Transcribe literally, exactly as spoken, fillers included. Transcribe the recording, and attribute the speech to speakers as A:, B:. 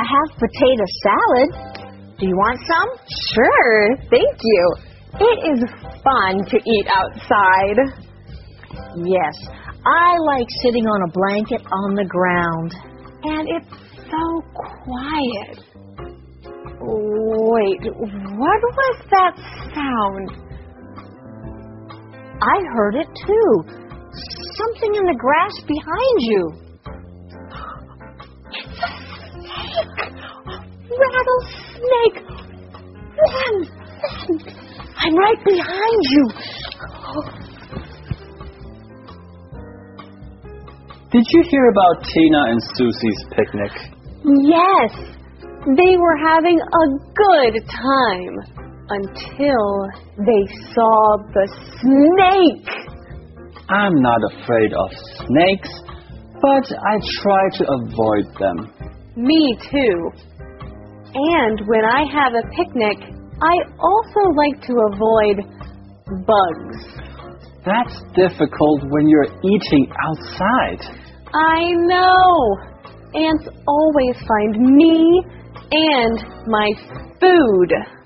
A: have potato salad. Do you want some?
B: Sure, thank you. It is fun to eat outside.
A: Yes, I like sitting on a blanket on the ground.
B: And it's so quiet. Wait, what was that sound?
A: I heard it too. Something in the grass behind you.
B: It's a snake! Rattlesnake! Run! Run! I'm right behind you.
C: Did you hear about Tina and Susie's picnic?
B: Yes, they were having a good time until they saw the snake.
C: I'm not afraid of snakes, but I try to avoid them.
B: Me too. And when I have a picnic, I also like to avoid bugs.
C: That's difficult when you're eating outside.
B: I know. Ants always find me and my food.